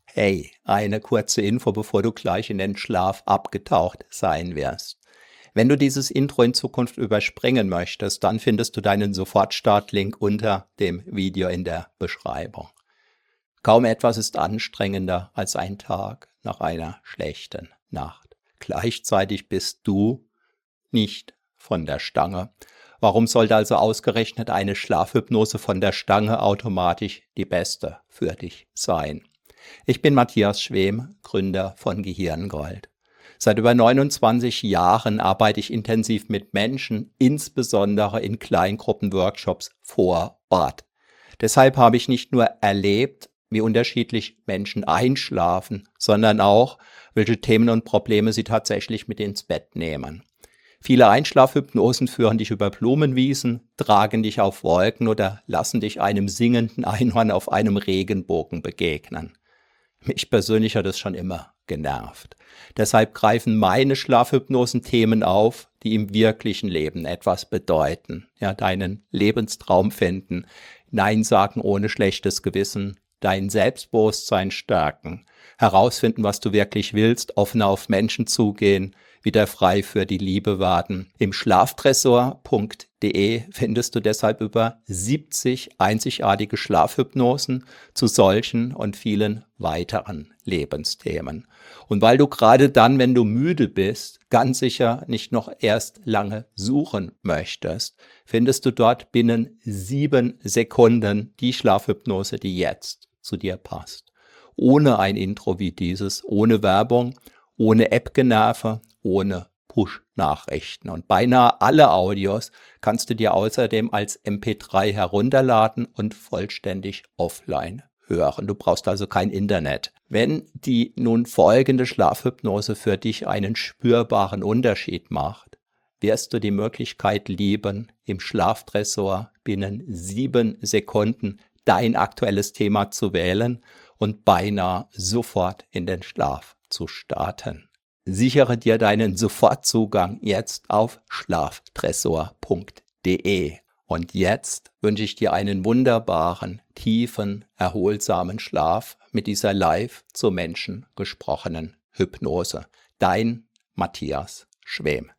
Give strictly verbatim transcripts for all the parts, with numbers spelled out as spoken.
Hey, eine kurze Info, bevor du gleich in den Schlaf abgetaucht sein wirst. Wenn du dieses Intro in Zukunft überspringen möchtest, dann findest du deinen Sofortstartlink unter dem Video in der Beschreibung. Kaum etwas ist anstrengender als ein Tag nach einer schlechten Nacht. Gleichzeitig bist du nicht von der Stange. Warum sollte also ausgerechnet eine Schlafhypnose von der Stange automatisch die beste für dich sein? Ich bin Matthias Schwem, Gründer von Gehirngold. Seit über neunundzwanzig Jahren arbeite ich intensiv mit Menschen, insbesondere in Kleingruppenworkshops vor Ort. Deshalb habe ich nicht nur erlebt, wie unterschiedlich Menschen einschlafen, sondern auch, welche Themen und Probleme sie tatsächlich mit ins Bett nehmen. Viele Einschlafhypnosen führen dich über Blumenwiesen, tragen dich auf Wolken oder lassen dich einem singenden Einhorn auf einem Regenbogen begegnen. Mich persönlich hat es schon immer genervt. Deshalb greifen meine Schlafhypnosen Themen auf, die im wirklichen Leben etwas bedeuten. Ja, deinen Lebenstraum finden, Nein sagen ohne schlechtes Gewissen, dein Selbstbewusstsein stärken, herausfinden, was du wirklich willst, offen auf Menschen zugehen, wieder frei für die Liebe warten. Im schlaftresor punkt de findest du deshalb über siebzig einzigartige Schlafhypnosen zu solchen und vielen weiteren Lebensthemen. Und weil du gerade dann, wenn du müde bist, ganz sicher nicht noch erst lange suchen möchtest, findest du dort binnen sieben Sekunden die Schlafhypnose, die jetzt zu dir passt. Ohne ein Intro wie dieses, ohne Werbung, ohne App-Generve, ohne Push-Nachrichten. Und beinahe alle Audios kannst du dir außerdem als M P drei herunterladen und vollständig offline hören. Du brauchst also kein Internet. Wenn die nun folgende Schlafhypnose für dich einen spürbaren Unterschied macht, wirst du die Möglichkeit lieben, im Schlaftresor binnen sieben Sekunden dein aktuelles Thema zu wählen und beinahe sofort in den Schlaf zu starten. Sichere dir deinen Sofortzugang jetzt auf schlaftresor punkt de. Und jetzt wünsche ich dir einen wunderbaren, tiefen, erholsamen Schlaf mit dieser live zu Menschen gesprochenen Hypnose. Dein Matthias Schwem.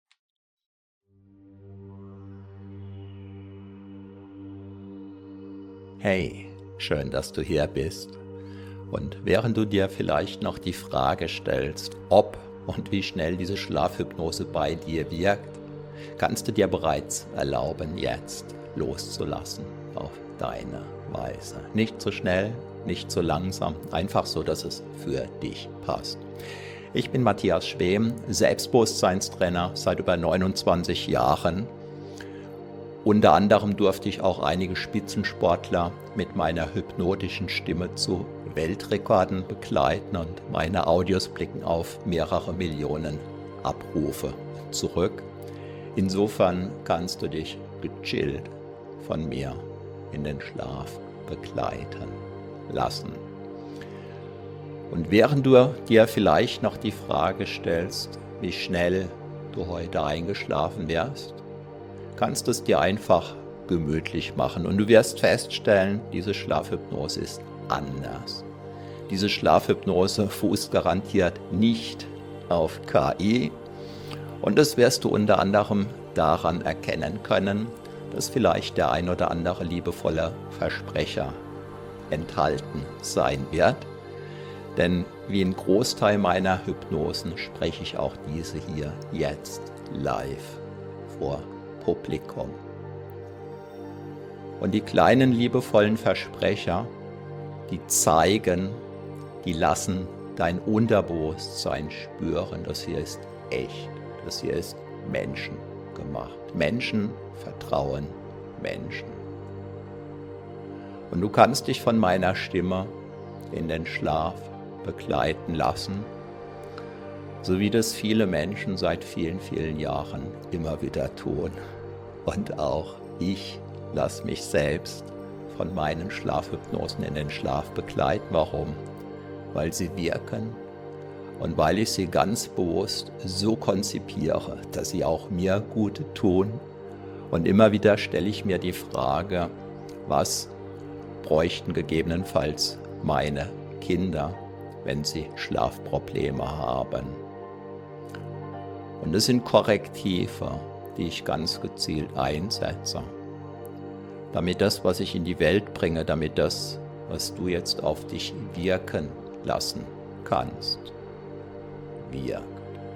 Hey, schön, dass du hier bist. Und während du dir vielleicht noch die Frage stellst, ob und wie schnell diese Schlafhypnose bei dir wirkt, kannst du dir bereits erlauben, jetzt loszulassen auf deine Weise. Nicht zu schnell, nicht zu langsam, einfach so, dass es für dich passt. Ich bin Matthias Schwem, Selbstbewusstseinstrainer seit über neunundzwanzig Jahren. Unter anderem durfte ich auch einige Spitzensportler mit meiner hypnotischen Stimme zu Weltrekorden begleiten und meine Audios blicken auf mehrere Millionen Abrufe zurück. Insofern kannst du dich gechillt von mir in den Schlaf begleiten lassen. Und während du dir vielleicht noch die Frage stellst, wie schnell du heute eingeschlafen wärst, kannst du es dir einfach gemütlich machen und du wirst feststellen, diese Schlafhypnose ist anders. Diese Schlafhypnose fußt garantiert nicht auf K I und das wirst du unter anderem daran erkennen können, dass vielleicht der ein oder andere liebevolle Versprecher enthalten sein wird. Denn wie ein Großteil meiner Hypnosen spreche ich auch diese hier jetzt live vor Publikum. Und die kleinen liebevollen Versprecher, die zeigen, die lassen dein Unterbewusstsein spüren, das hier ist echt, das hier ist menschengemacht. Menschen vertrauen Menschen. Und du kannst dich von meiner Stimme in den Schlaf begleiten lassen, so wie das viele Menschen seit vielen, vielen Jahren immer wieder tun. Und auch ich lasse mich selbst von meinen Schlafhypnosen in den Schlaf begleiten. Warum? Weil sie wirken und weil ich sie ganz bewusst so konzipiere, dass sie auch mir gut tun. Und immer wieder stelle ich mir die Frage, was bräuchten gegebenenfalls meine Kinder, wenn sie Schlafprobleme haben. Und es sind Korrektive, die ich ganz gezielt einsetze, damit das, was ich in die Welt bringe, damit das, was du jetzt auf dich wirken lassen kannst, wirkt.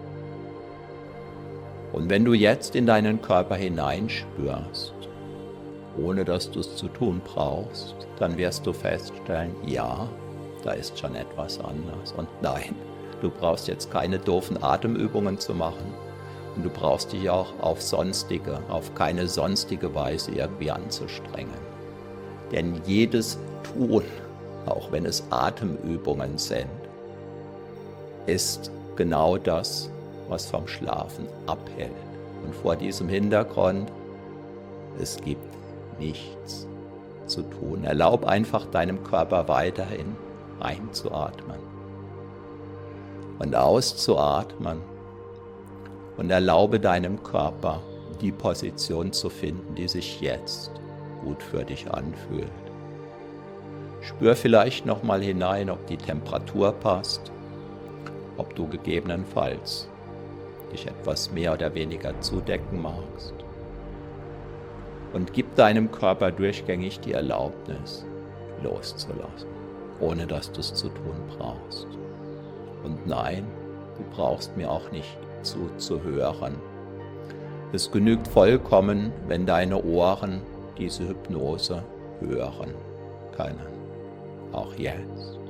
Und wenn du jetzt in deinen Körper hineinspürst, ohne dass du es zu tun brauchst, dann wirst du feststellen, ja, da ist schon etwas anders. Und nein, du brauchst jetzt keine doofen Atemübungen zu machen und du brauchst dich auch auf sonstige, auf keine sonstige Weise irgendwie anzustrengen. Denn jedes Tun, auch wenn es Atemübungen sind, ist genau das, was vom Schlafen abhält. Und vor diesem Hintergrund, es gibt nichts zu tun. Erlaub einfach deinem Körper weiterhin einzuatmen und auszuatmen und erlaube deinem Körper die Position zu finden, die sich jetzt gut für dich anfühlt. Spür vielleicht nochmal hinein, ob die Temperatur passt, ob du gegebenenfalls dich etwas mehr oder weniger zudecken magst. Und gib deinem Körper durchgängig die Erlaubnis, loszulassen, ohne dass du es zu tun brauchst. Und nein, du brauchst mir auch nicht zuzuhören. Es genügt vollkommen, wenn deine Ohren diese Hypnose hören können, auch jetzt.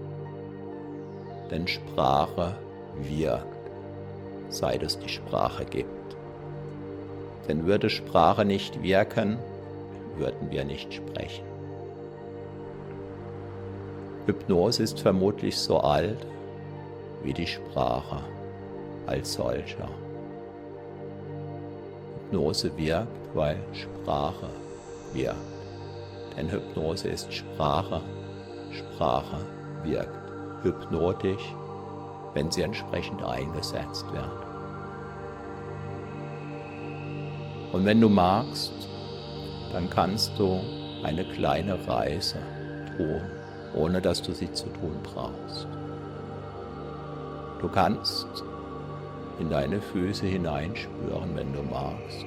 Denn Sprache wirkt, seit es die Sprache gibt. Denn würde Sprache nicht wirken, würden wir nicht sprechen. Hypnose ist vermutlich so alt wie die Sprache als solcher. Hypnose wirkt, weil Sprache wirkt. Denn Hypnose ist Sprache, Sprache wirkt hypnotisch, wenn sie entsprechend eingesetzt wird. Und wenn du magst, dann kannst du eine kleine Reise tun, ohne dass du sie zu tun brauchst. Du kannst in deine Füße hineinspüren, wenn du magst,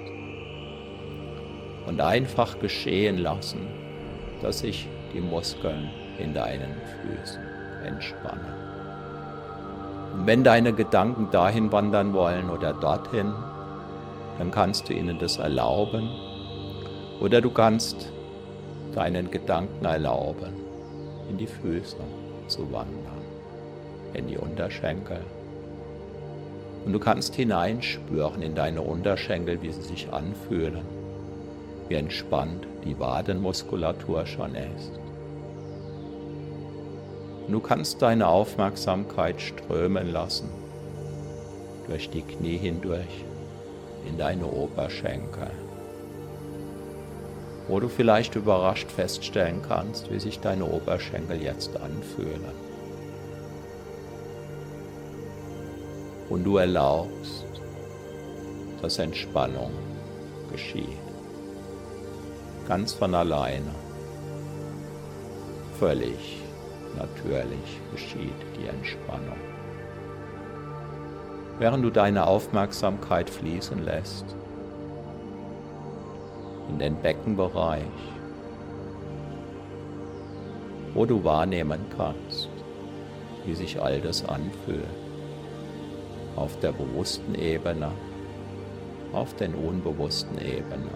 und einfach geschehen lassen, dass sich die Muskeln in deinen Füßen entspannen. Und wenn deine Gedanken dahin wandern wollen oder dorthin, dann kannst du ihnen das erlauben, oder du kannst deinen Gedanken erlauben, in die Füße zu wandern, in die Unterschenkel. Und du kannst hineinspüren in deine Unterschenkel, wie sie sich anfühlen, wie entspannt die Wadenmuskulatur schon ist. Und du kannst deine Aufmerksamkeit strömen lassen, durch die Knie hindurch, in deine Oberschenkel, wo du vielleicht überrascht feststellen kannst, wie sich deine Oberschenkel jetzt anfühlen. Und du erlaubst, dass Entspannung geschieht. Ganz von alleine, völlig natürlich geschieht die Entspannung. Während du deine Aufmerksamkeit fließen lässt in den Beckenbereich, wo du wahrnehmen kannst, wie sich all das anfühlt, auf der bewussten Ebene, auf den unbewussten Ebenen.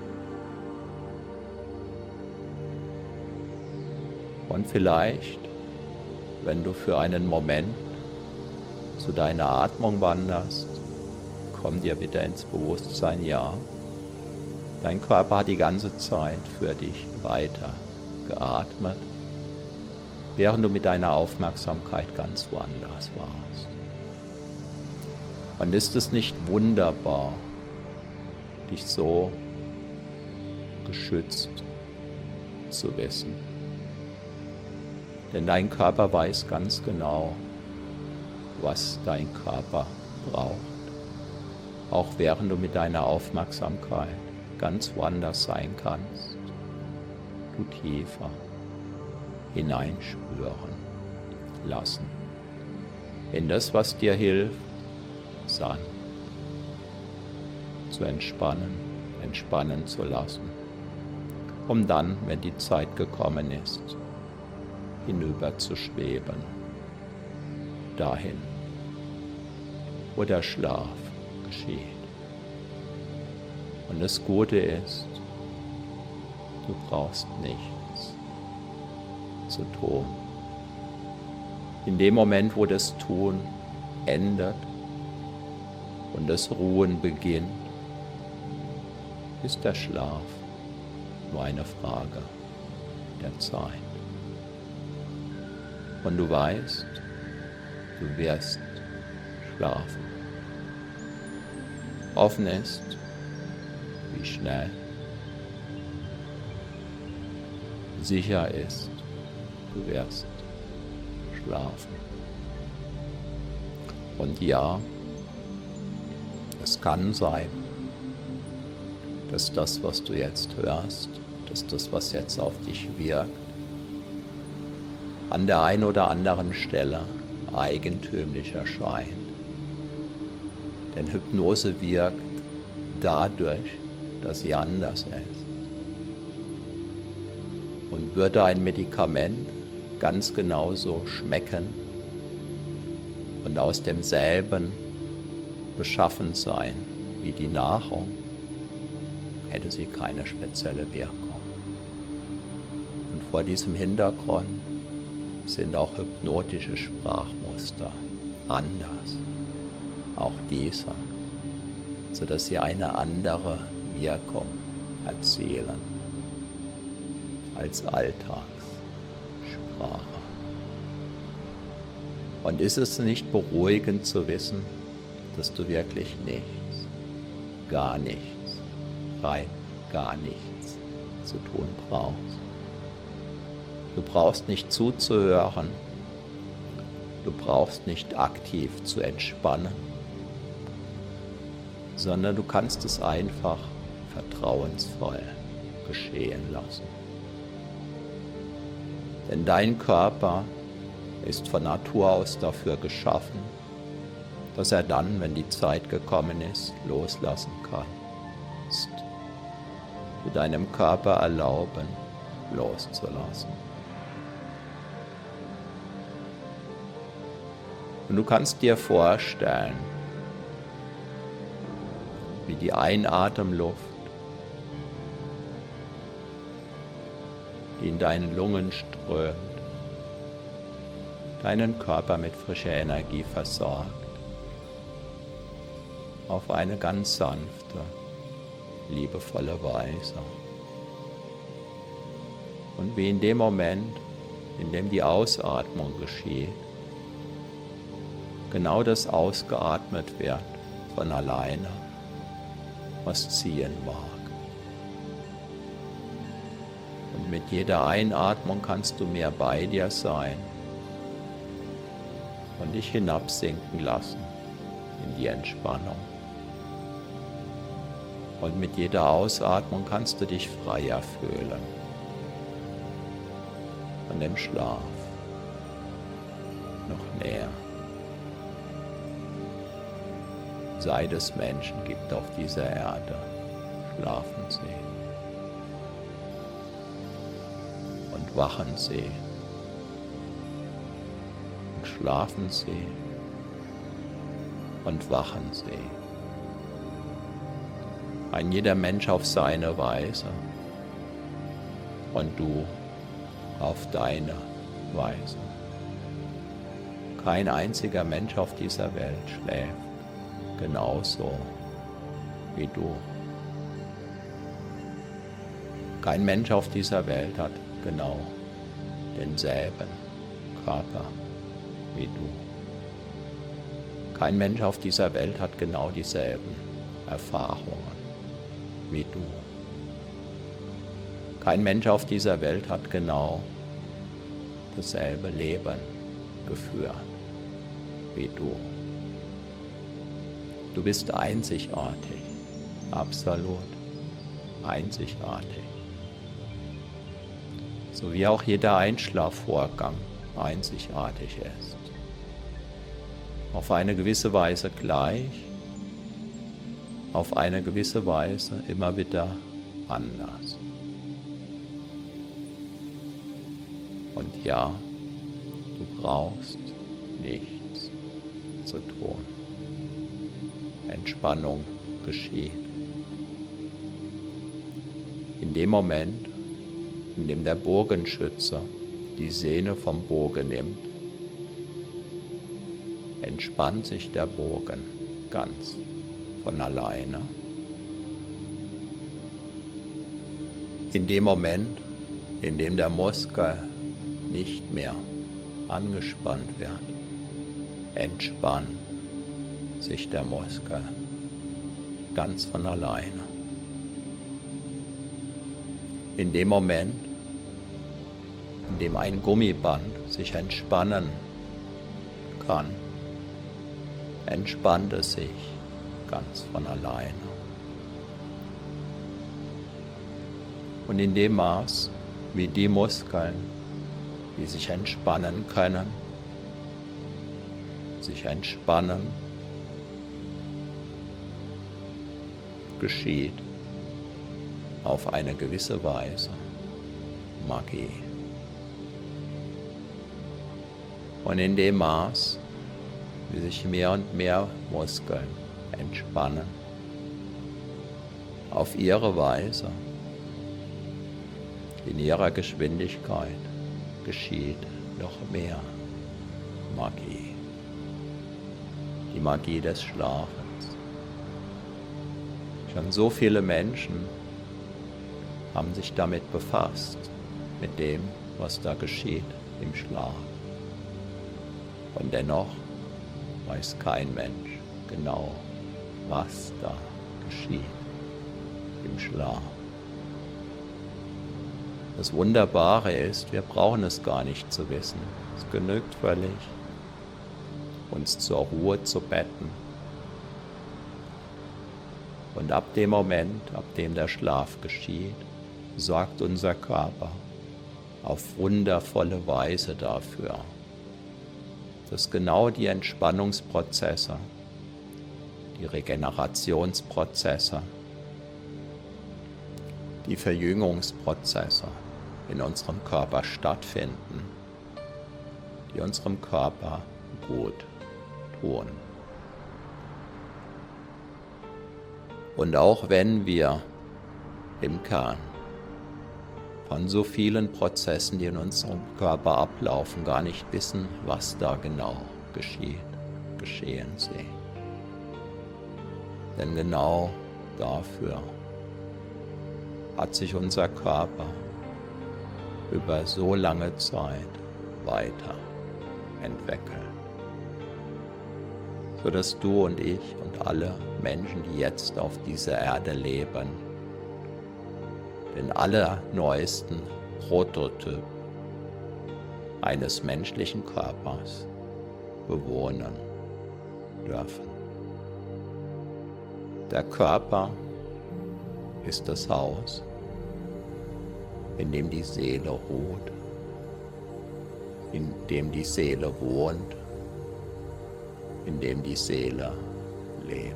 Und vielleicht, wenn du für einen Moment zu deiner Atmung wanderst, komm dir wieder ins Bewusstsein, ja, dein Körper hat die ganze Zeit für dich weiter geatmet, während du mit deiner Aufmerksamkeit ganz woanders warst. Und ist es nicht wunderbar, dich so geschützt zu wissen? Denn dein Körper weiß ganz genau, was dein Körper braucht, auch während du mit deiner Aufmerksamkeit ganz woanders sein kannst, du tiefer hineinspüren lassen in das, was dir hilft, sanft zu entspannen, entspannen zu lassen, um dann, wenn die Zeit gekommen ist, hinüber zu schweben, dahin, wo der Schlaf geschieht. Und das Gute ist, du brauchst nichts zu tun. In dem Moment, wo das Tun endet und das Ruhen beginnt, ist der Schlaf nur eine Frage der Zeit. Und du weißt, du wirst schlafen. Offen ist, wie schnell, sicher ist, du wirst schlafen. Und ja, es kann sein, dass das, was du jetzt hörst, dass das, was jetzt auf dich wirkt, an der einen oder anderen Stelle eigentümlich erscheint. Denn Hypnose wirkt dadurch, dass sie anders ist. Und würde ein Medikament ganz genauso schmecken und aus demselben beschaffen sein wie die Nahrung, hätte sie keine spezielle Wirkung. Und vor diesem Hintergrund sind auch hypnotische Sprachmuster anders, auch diese, sodass sie eine andere Wirkung erzielen als Alltagssprache. Und ist es nicht beruhigend zu wissen, dass du wirklich nichts, gar nichts, rein gar nichts zu tun brauchst? Du brauchst nicht zuzuhören, du brauchst nicht aktiv zu entspannen, sondern du kannst es einfach vertrauensvoll geschehen lassen. Denn dein Körper ist von Natur aus dafür geschaffen, dass er dann, wenn die Zeit gekommen ist, loslassen kann. Du deinem Körper erlauben, loszulassen. Und du kannst dir vorstellen, wie die Einatemluft, die in deinen Lungen strömt, deinen Körper mit frischer Energie versorgt, auf eine ganz sanfte, liebevolle Weise. Und wie in dem Moment, in dem die Ausatmung geschieht, genau das ausgeatmet wird von alleine, was ziehen mag. Und mit jeder Einatmung kannst du mehr bei dir sein und dich hinabsinken lassen in die Entspannung. Und mit jeder Ausatmung kannst du dich freier fühlen von dem Schlaf noch näher. Seit es Menschen gibt auf dieser Erde, schlafen sie und wachen sie und schlafen sie und wachen sie. Ein jeder Mensch auf seine Weise und du auf deine Weise. Kein einziger Mensch auf dieser Welt schläft genauso wie du. Kein Mensch auf dieser Welt hat genau denselben Körper wie du. Kein Mensch auf dieser Welt hat genau dieselben Erfahrungen wie du. Kein Mensch auf dieser Welt hat genau dasselbe Leben geführt wie du. Du bist einzigartig, absolut einzigartig. So wie auch jeder Einschlafvorgang einzigartig ist. auf eine gewisse Weise gleich, auf eine gewisse Weise immer wieder anders. Und ja, du brauchst nichts zu tun. Entspannung geschieht. In dem Moment, in dem der Bogenschütze die Sehne vom Bogen nimmt, entspannt sich der Bogen ganz von alleine. In dem Moment, in dem der Muskel nicht mehr angespannt wird, entspannt sich der Muskel ganz von alleine. In dem Moment, in dem ein Gummiband sich entspannen kann, entspannt es sich ganz von alleine. Und in dem Maß, wie die Muskeln, die sich entspannen können, sich entspannen, geschieht auf eine gewisse Weise Magie. Und in dem Maß, wie sich mehr und mehr Muskeln entspannen, auf ihre Weise, in ihrer Geschwindigkeit, geschieht noch mehr Magie. Die Magie des Schlafens. Schon so viele Menschen haben sich damit befasst, mit dem, was da geschieht im Schlaf. Und dennoch weiß kein Mensch genau, was da geschieht im Schlaf. Das Wunderbare ist, wir brauchen es gar nicht zu wissen. Es genügt völlig, uns zur Ruhe zu betten. Und ab dem Moment, ab dem der Schlaf geschieht, sorgt unser Körper auf wundervolle Weise dafür, dass genau die Entspannungsprozesse, die Regenerationsprozesse, die Verjüngungsprozesse in unserem Körper stattfinden, die unserem Körper gut tun. Und auch wenn wir im Kern von so vielen Prozessen, die in unserem Körper ablaufen, gar nicht wissen, was da genau geschieht, geschehen sie. Denn genau dafür hat sich unser Körper über so lange Zeit weiterentwickelt, sodass du und ich und alle Menschen, die jetzt auf dieser Erde leben, den allerneuesten Prototyp eines menschlichen Körpers bewohnen dürfen. Der Körper ist das Haus, in dem die Seele ruht, in dem die Seele wohnt, in dem die Seele lebt.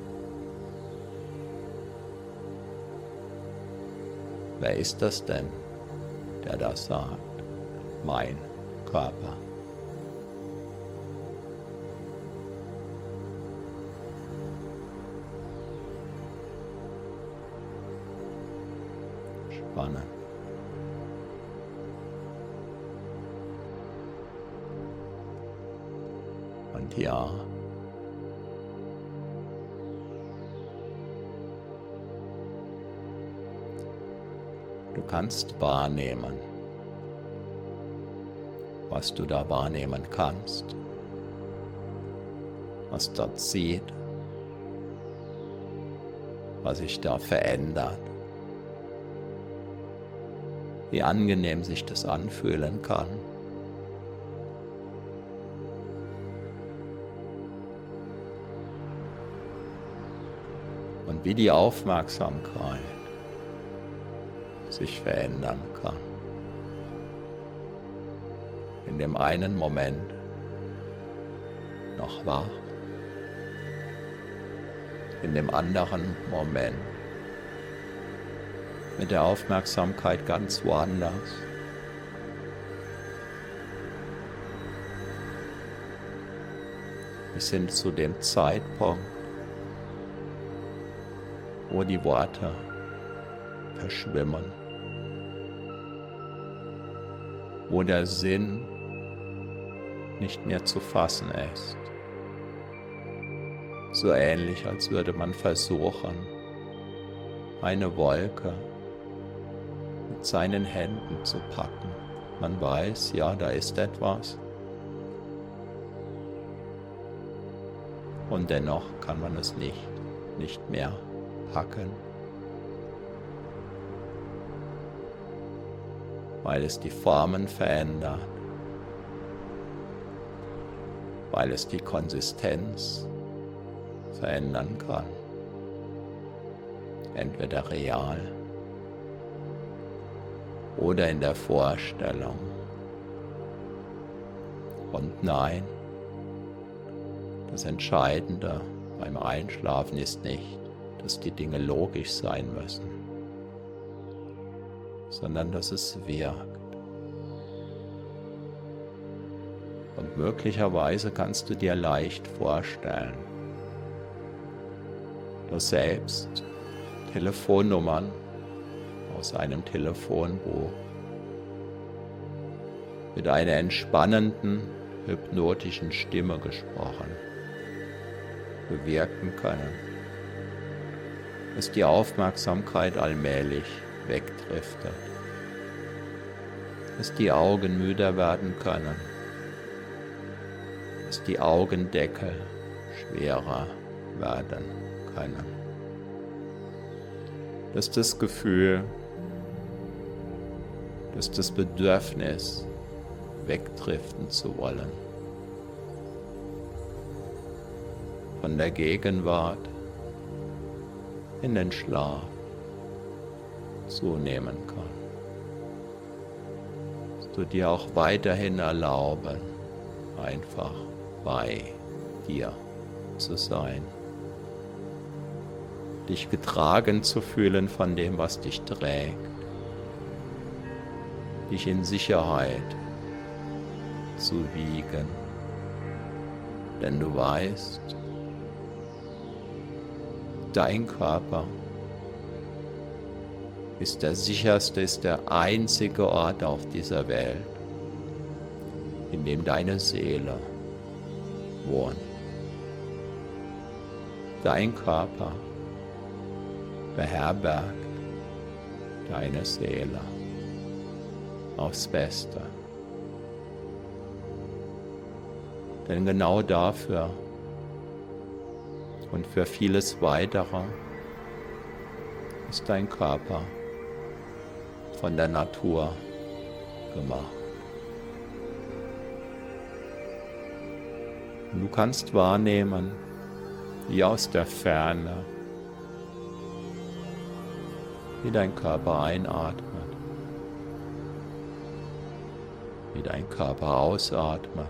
Wer ist das denn, der das sagt? Mein Körper. Spannend. Und ja, du kannst wahrnehmen, was du da wahrnehmen kannst, was dort sieht, was sich da verändert, wie angenehm sich das anfühlen kann. Und wie die Aufmerksamkeit sich verändern kann. In dem einen Moment noch wach, in dem anderen Moment, mit der Aufmerksamkeit ganz woanders. Bis hin zu dem Zeitpunkt, wo die Worte verschwimmen, wo der Sinn nicht mehr zu fassen ist. So ähnlich, als würde man versuchen, eine Wolke mit seinen Händen zu packen. Man weiß, ja, da ist etwas. Und dennoch kann man es nicht, nicht mehr packen, weil es die Formen verändert, weil es die Konsistenz verändern kann, entweder real oder in der Vorstellung. Und nein, das Entscheidende beim Einschlafen ist nicht, dass die Dinge logisch sein müssen, sondern dass es wirkt. Und möglicherweise kannst du dir leicht vorstellen, dass selbst Telefonnummern aus einem Telefonbuch mit einer entspannenden, hypnotischen Stimme gesprochen bewirken können, dass die Aufmerksamkeit allmählich wegdriftet, dass die Augen müder werden können, dass die Augendeckel schwerer werden können, dass das Gefühl, dass das Bedürfnis, wegdriften zu wollen, von der Gegenwart in den Schlaf zunehmen kann. Dass du dir auch weiterhin erlauben, einfach bei dir zu sein, dich getragen zu fühlen von dem, was dich trägt, dich in Sicherheit zu wiegen, denn du weißt, dein Körper ist der sicherste, ist der einzige Ort auf dieser Welt, in dem deine Seele wohnt. Dein Körper beherbergt deine Seele aufs Beste. Denn genau dafür und für vieles Weitere ist dein Körper von der Natur gemacht. Und du kannst wahrnehmen, wie aus der Ferne, wie dein Körper einatmet, wie dein Körper ausatmet,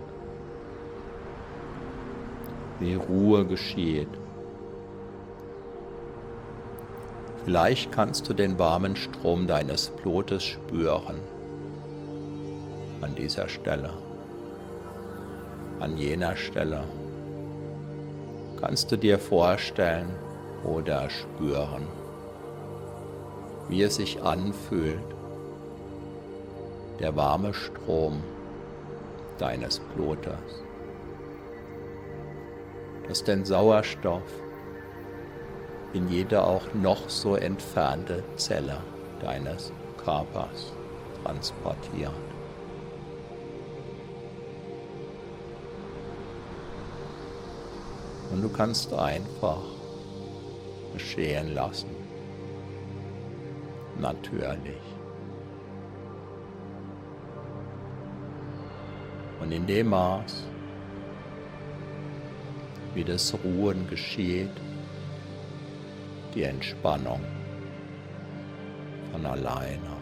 wie Ruhe geschieht. Vielleicht kannst du den warmen Strom deines Blutes spüren an dieser Stelle, an jener Stelle. Kannst du dir vorstellen oder spüren, wie es sich anfühlt, der warme Strom deines Blutes, dass den Sauerstoff in jede auch noch so entfernte Zelle deines Körpers transportiert. Und du kannst einfach geschehen lassen. Natürlich. Und in dem Maß, wie das Ruhen geschieht, die Entspannung von alleine.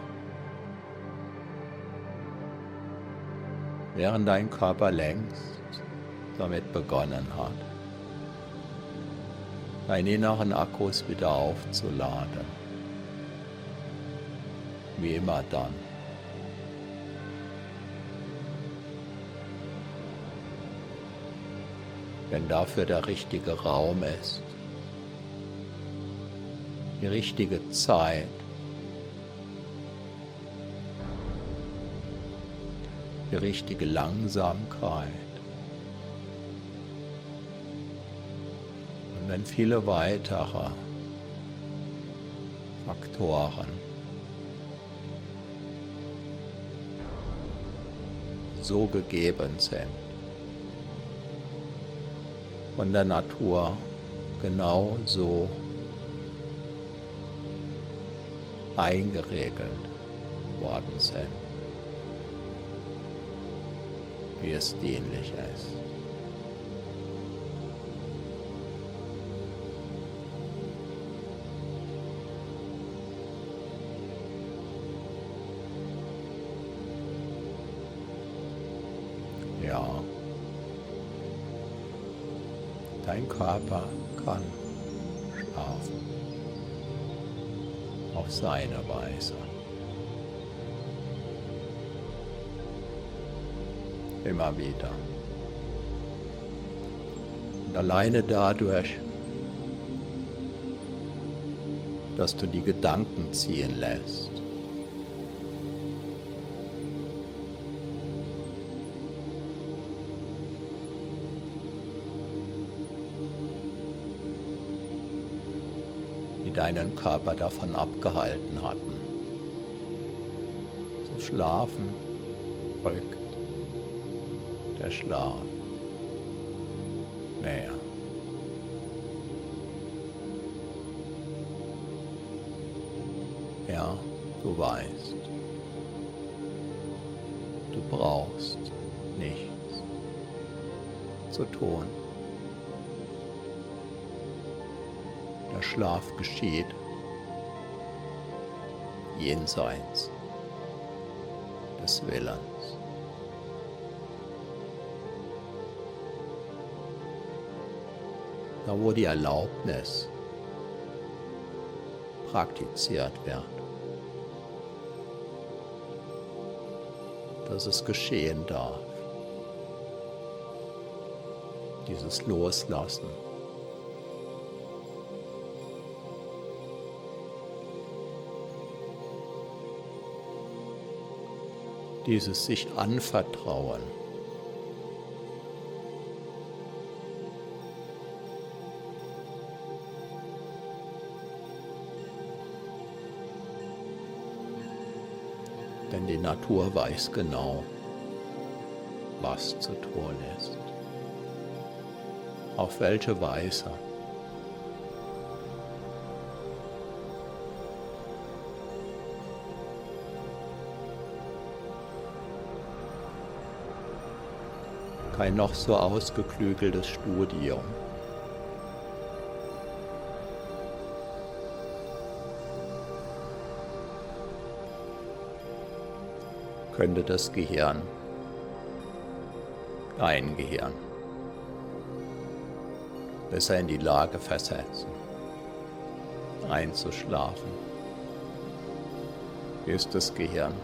Während dein Körper längst damit begonnen hat, deinen inneren Akkus wieder aufzuladen. Wie immer dann, wenn dafür der richtige Raum ist, die richtige Zeit, die richtige Langsamkeit. Und wenn viele weitere Faktoren so gegeben sind, von der Natur genau so eingeregelt worden sind, wie es dienlich ist. Ja, dein Körper kann schlafen auf seine Weise. Immer wieder. Und alleine dadurch, dass du die Gedanken ziehen lässt, die deinen Körper davon abgehalten hatten, zu schlafen, rückt der Schlaf näher. Ja, du weißt, du brauchst nichts zu tun. Der Schlaf geschieht jenseits des Willens. Da wo die Erlaubnis praktiziert wird, dass es geschehen darf, dieses Loslassen, dieses sich anvertrauen, denn die Natur weiß genau, was zu tun ist, auf welche Weise. Kein noch so ausgeklügeltes Studium könnte das Gehirn, dein Gehirn, besser in die Lage versetzen, einzuschlafen. Wie ist das Gehirn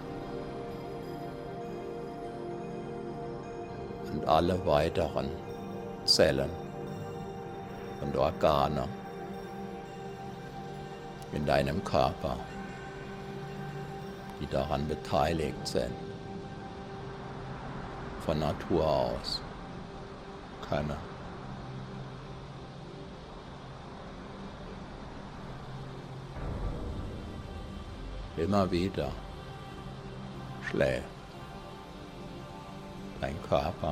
und alle weiteren Zellen und Organe in deinem Körper, die daran beteiligt sind, von Natur aus können. Immer wieder schläft dein Körper,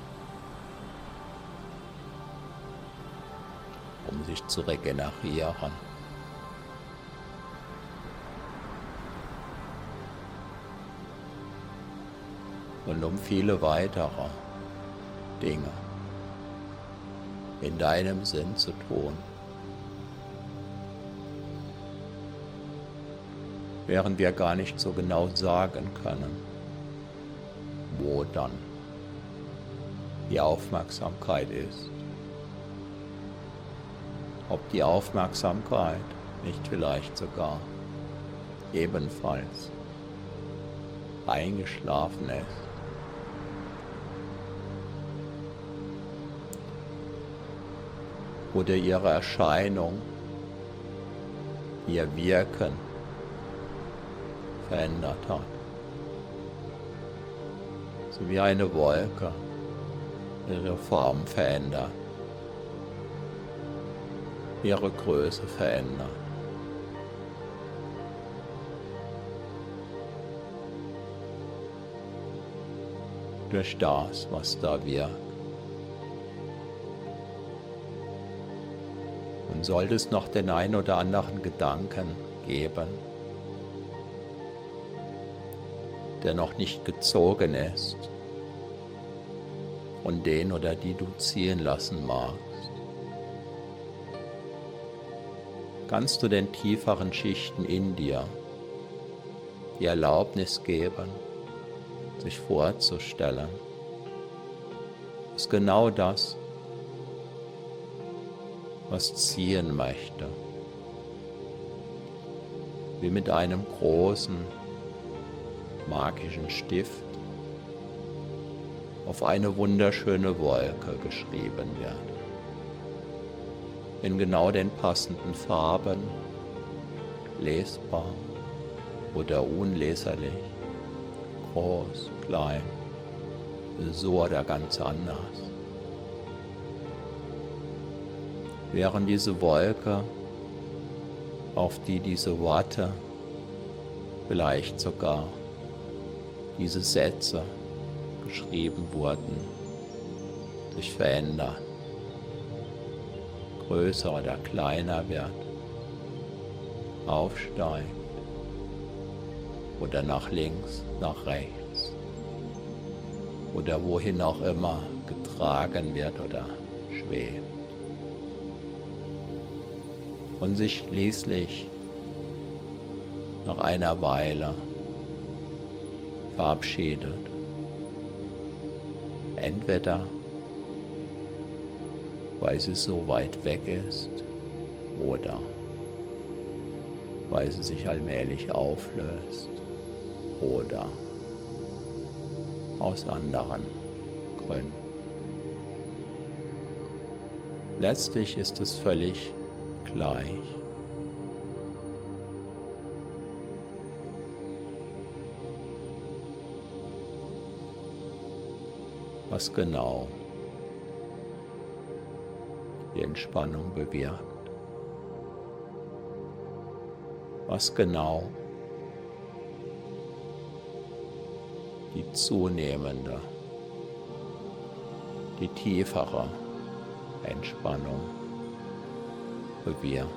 um sich zu regenerieren. Und um viele weitere Dinge in deinem Sinn zu tun, während wir gar nicht so genau sagen können, wo dann die Aufmerksamkeit ist. Ob die Aufmerksamkeit nicht vielleicht sogar ebenfalls eingeschlafen ist. Oder ihre Erscheinung, ihr Wirken verändert hat. So wie eine Wolke ihre Form verändert, ihre Größe verändert. Durch das, was da wirkt. Und sollte es noch den ein oder anderen Gedanken geben, der noch nicht gezogen ist und den oder die du ziehen lassen magst, kannst du den tieferen Schichten in dir die Erlaubnis geben, sich vorzustellen, dass genau das, was ziehen möchte, wie mit einem großen magischen Stift auf eine wunderschöne Wolke geschrieben wird. In genau den passenden Farben, lesbar oder unleserlich, groß, klein, so oder ganz anders. Während diese Wolke, auf die diese Worte, vielleicht sogar diese Sätze geschrieben wurden, sich verändern, größer oder kleiner wird, aufsteigt oder nach links, nach rechts oder wohin auch immer getragen wird oder schwebt und sich schließlich nach einer Weile verabschiedet. Entweder weil sie so weit weg ist oder weil sie sich allmählich auflöst oder aus anderen Gründen. Letztlich ist es völlig gleich. Was genau die Entspannung bewirkt, was genau die zunehmende, die tiefere Entspannung bewirkt.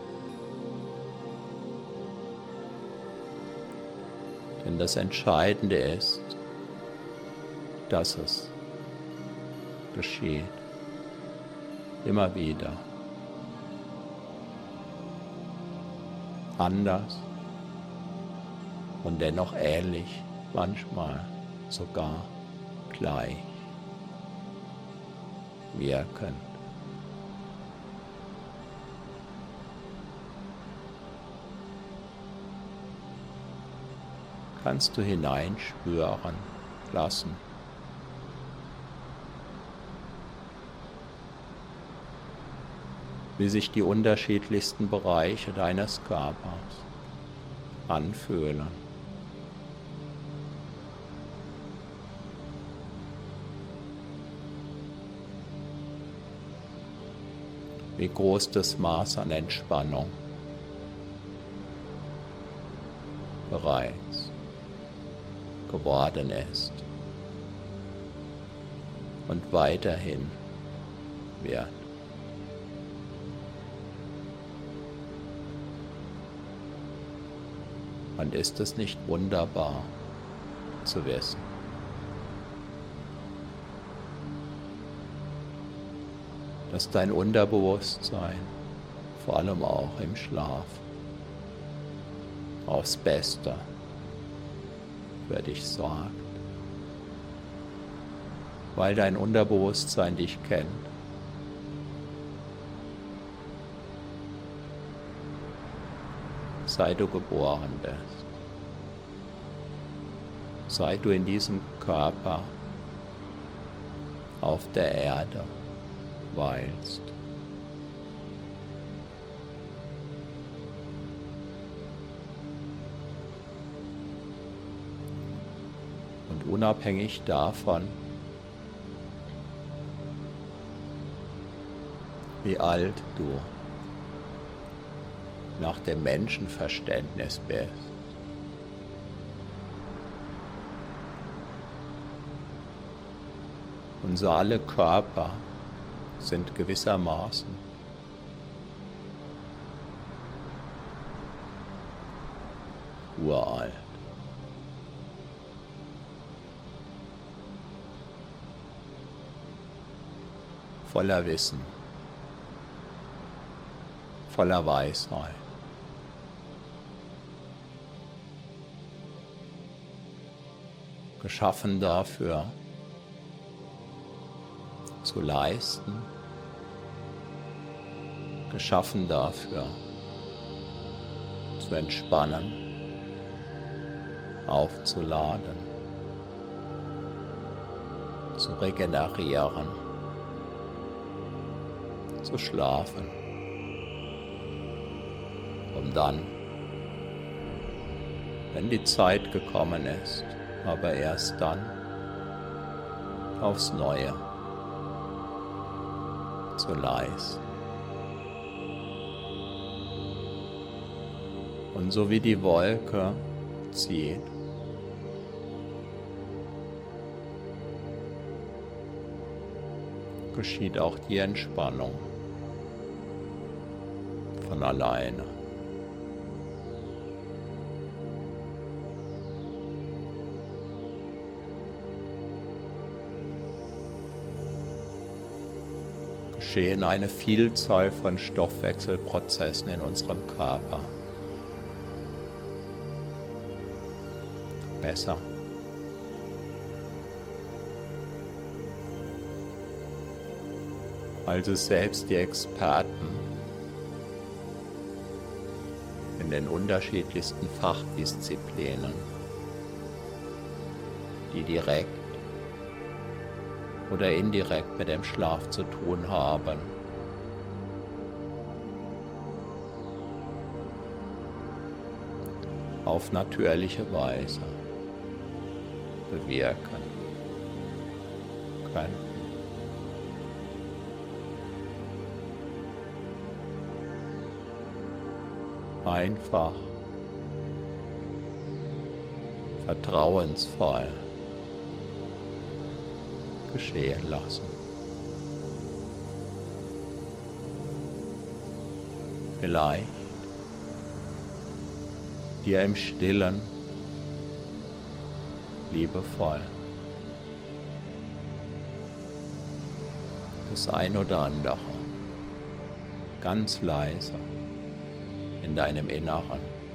Denn das Entscheidende ist, dass es geschieht, immer wieder, anders und dennoch ähnlich, manchmal sogar gleich wirken. Kannst du hineinspüren lassen, wie sich die unterschiedlichsten Bereiche deines Körpers anfühlen. Wie groß das Maß an Entspannung bereits geworden ist und weiterhin wird. Und ist es nicht wunderbar zu wissen, dass dein Unterbewusstsein, vor allem auch im Schlaf, aufs Beste für dich sorgt, weil dein Unterbewusstsein dich kennt. Seit du geboren bist, seit du in diesem Körper auf der Erde weilst. Und unabhängig davon, wie alt du nach dem Menschenverständnis bist, unsere alle Körper sind gewissermaßen uralt. Voller Wissen, voller Weisheit. Geschaffen dafür, zu leisten, geschaffen dafür, zu entspannen, aufzuladen, zu regenerieren, zu schlafen, um dann, wenn die Zeit gekommen ist, aber erst dann, aufs Neue zu leisten. Und so wie die Wolke zieht, geschieht auch die Entspannung von alleine. Geschehen eine Vielzahl von Stoffwechselprozessen in unserem Körper. Besser. Also selbst die Experten in den unterschiedlichsten Fachdisziplinen, die direkt oder indirekt mit dem Schlaf zu tun haben, auf natürliche Weise bewirken können. Einfach, vertrauensvoll geschehen lassen. Vielleicht dir im Stillen liebevoll das ein oder andere ganz leise in deinem Inneren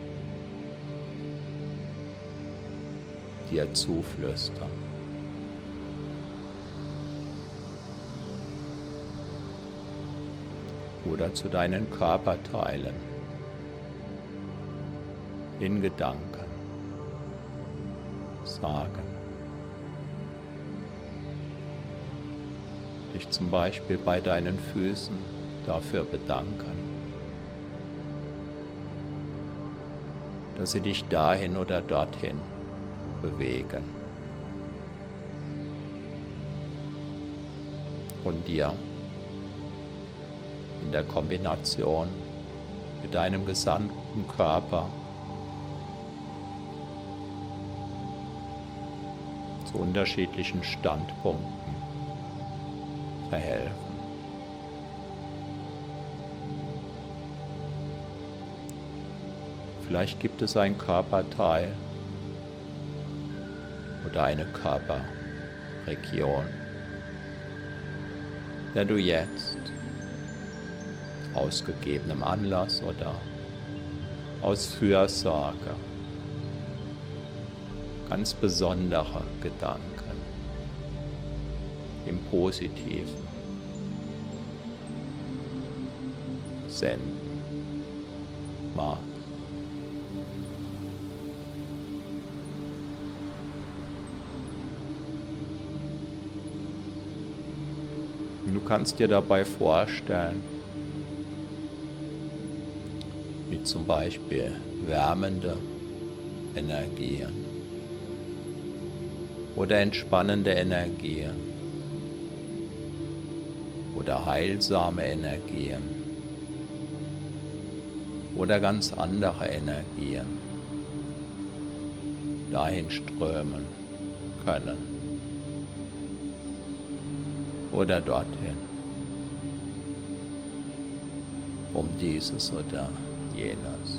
dir zuflüstern. Oder zu deinen Körperteilen in Gedanken sagen. Dich zum Beispiel bei deinen Füßen dafür bedanken, dass sie dich dahin oder dorthin bewegen und dir in der Kombination mit deinem gesamten Körper zu unterschiedlichen Standpunkten verhelfen. Vielleicht gibt es ein Körperteil oder eine Körperregion, der du jetzt aus gegebenem Anlass oder aus Fürsorge ganz besondere Gedanken im Positiven senden mag. Du kannst dir dabei vorstellen, wie zum Beispiel wärmende Energien oder entspannende Energien oder heilsame Energien oder ganz andere Energien dahin strömen können oder dorthin, um dieses oder jenes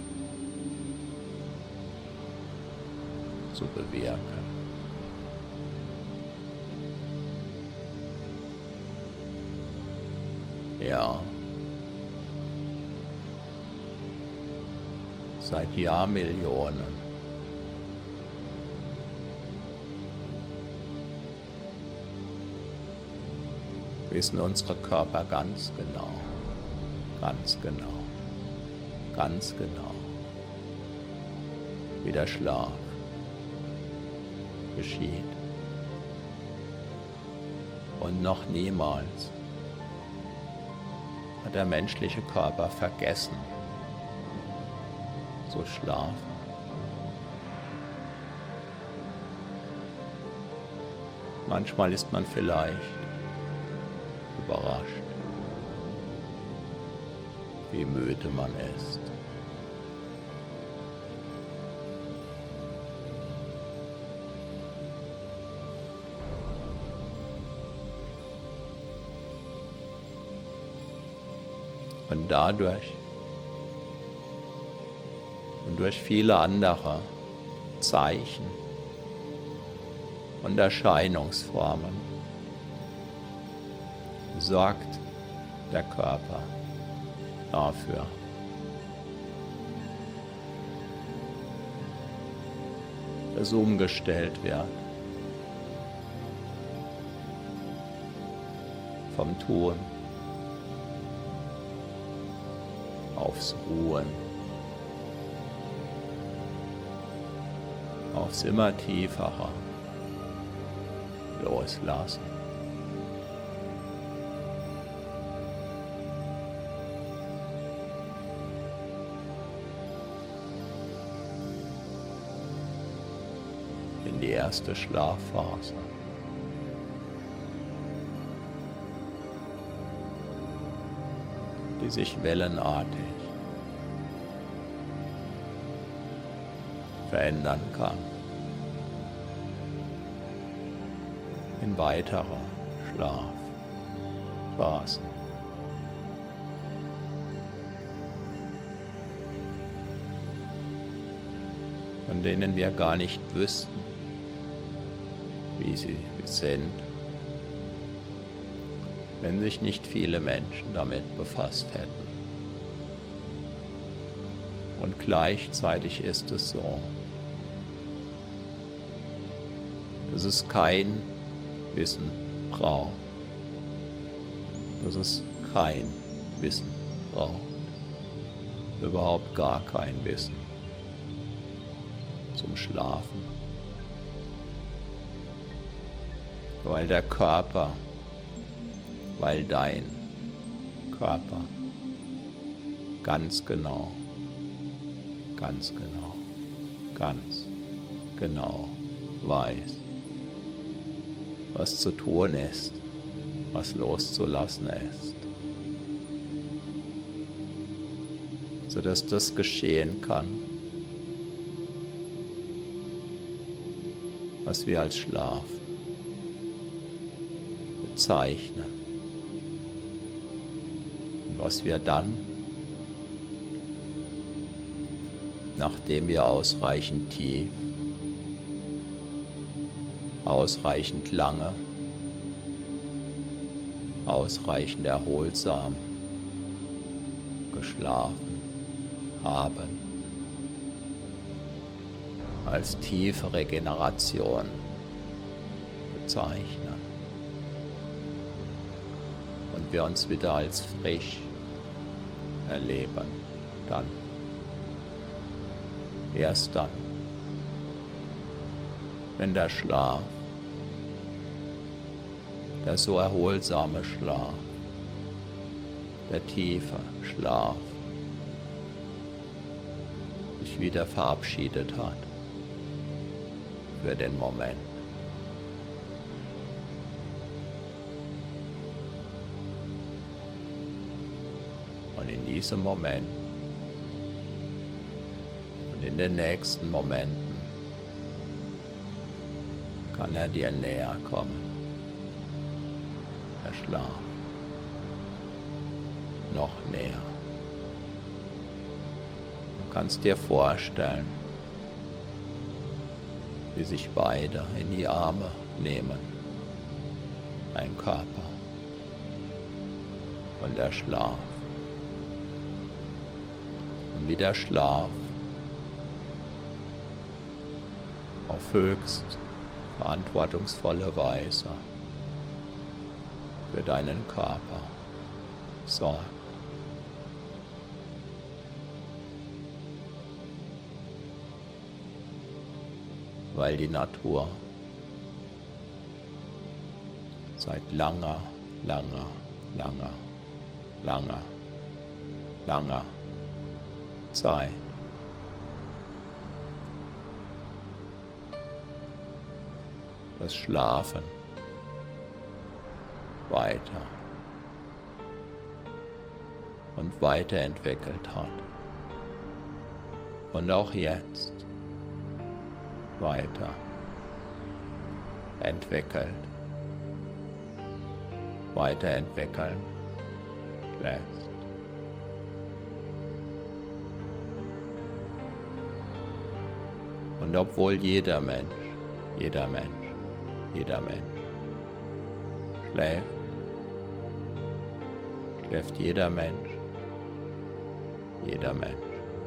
zu bewirken. Ja, seit Jahrmillionen wissen unsere Körper ganz genau, ganz genau, ganz genau, wie der Schlaf geschieht. Und noch niemals hat der menschliche Körper vergessen zu schlafen. Manchmal ist man vielleicht überrascht, wie müde man ist. Und dadurch und durch viele andere Zeichen und Erscheinungsformen sorgt der Körper dafür, dass umgestellt wird vom Tun aufs Ruhen, aufs immer tiefere Loslassen. In die erste Schlafphase. Die sich wellenartig verändern kann in weitere Schlafphasen. Von denen wir gar nicht wüssten, wie sie sind, wenn sich nicht viele Menschen damit befasst hätten. Und gleichzeitig ist es so, dass es kein Wissen braucht, dass es kein Wissen braucht, überhaupt gar kein Wissen zum Schlafen, weil der Körper, weil dein Körper ganz genau, ganz genau, ganz genau weiß, was zu tun ist, was loszulassen ist, sodass das geschehen kann, was wir als Schlaf bezeichnen und was wir dann, nachdem wir ausreichend tief, ausreichend lange, ausreichend erholsam geschlafen haben, als tiefe Regeneration bezeichnen. wir uns wieder als frisch erleben. Dann, erst dann, wenn der Schlaf, der so erholsame Schlaf, der tiefe Schlaf sich wieder verabschiedet hat für den Moment. Und in diesem Moment und in den nächsten Momenten kann er dir näher kommen, der Schlaf, noch näher. Du kannst dir vorstellen, wie sich beide in die Arme nehmen, ein Körper und der Schlaf. Und wie der Schlaf auf höchst verantwortungsvolle Weise für deinen Körper sorgt. Weil die Natur seit langer, langer, langer, langer, langer Zeit das Schlafen weiter und weiterentwickelt hat und auch jetzt weiter entwickelt, weiterentwickeln lässt. Und obwohl jeder Mensch, jeder Mensch, jeder Mensch schläft, schläft jeder Mensch, jeder Mensch,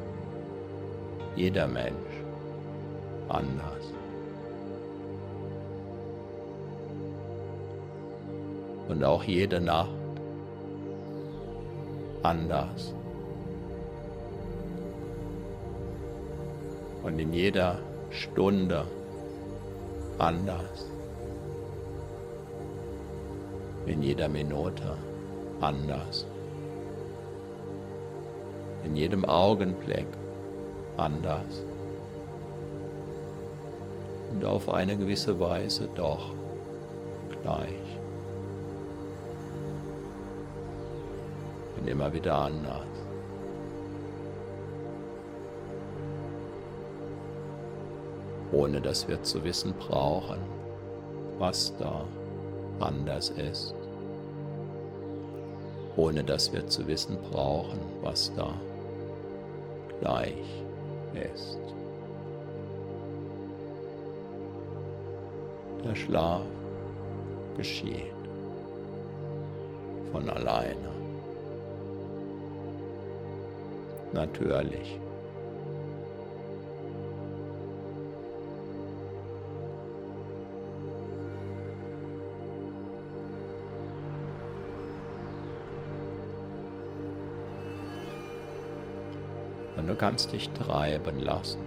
jeder Mensch anders. Und auch jede Nacht anders. Und in jeder Stunde anders. In jeder Minute anders. In jedem Augenblick anders. Und auf eine gewisse Weise doch gleich. Und immer wieder anders. Ohne dass wir zu wissen brauchen, was da anders ist. Ohne dass wir zu wissen brauchen, was da gleich ist. Der Schlaf geschieht von alleine. Natürlich. Und du kannst dich treiben lassen.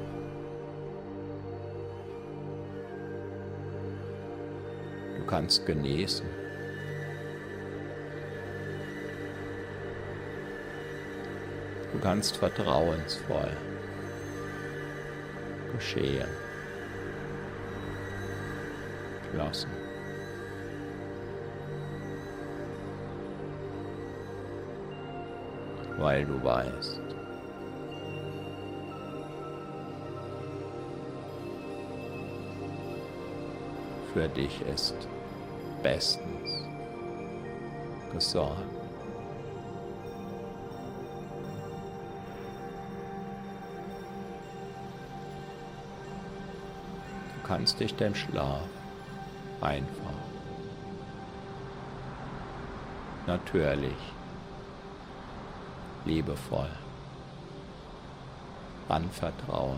Du kannst genießen. Du kannst vertrauensvoll geschehen lassen. Weil du weißt, für dich ist bestens gesorgt. Du kannst dich dem Schlaf einfach, natürlich, liebevoll anvertrauen.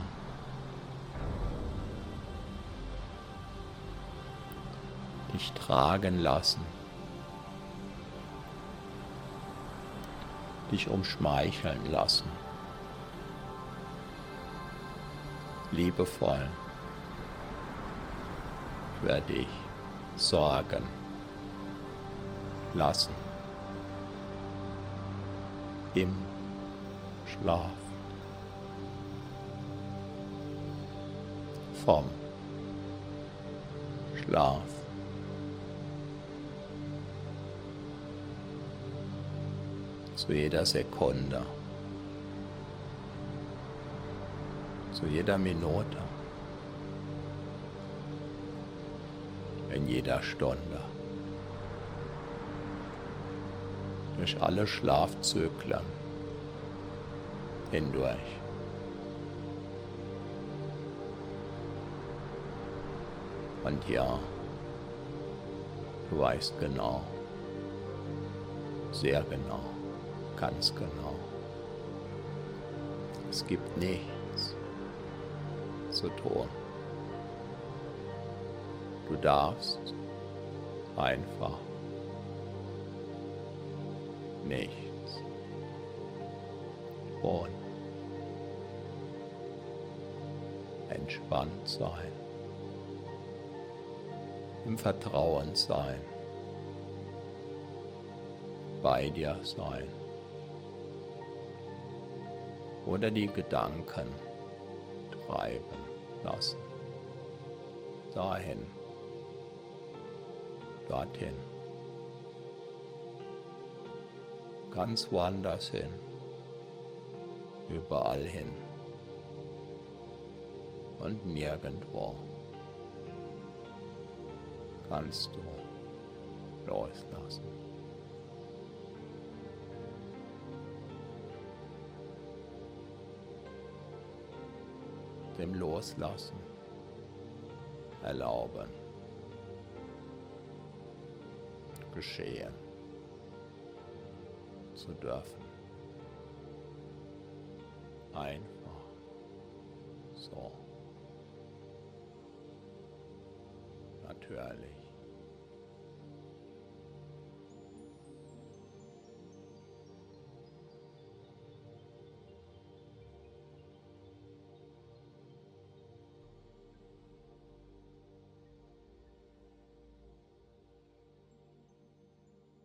Dich tragen lassen dich umschmeicheln lassen, liebevoll für dich sorgen lassen im Schlaf. Vom Schlaf. Zu jeder Sekunde, zu jeder Minute, in jeder Stunde, durch alle Schlafzyklen hindurch. Und ja, du weißt genau, sehr genau, ganz genau, es gibt nichts zu tun. Du darfst einfach nichts tun. Entspannt sein, im Vertrauen sein, bei dir sein oder die Gedanken treiben lassen, dahin, dorthin, ganz woanders hin, überall hin und nirgendwo kannst du loslassen. Dem Loslassen erlauben, geschehen zu dürfen. Einfach so. Natürlich.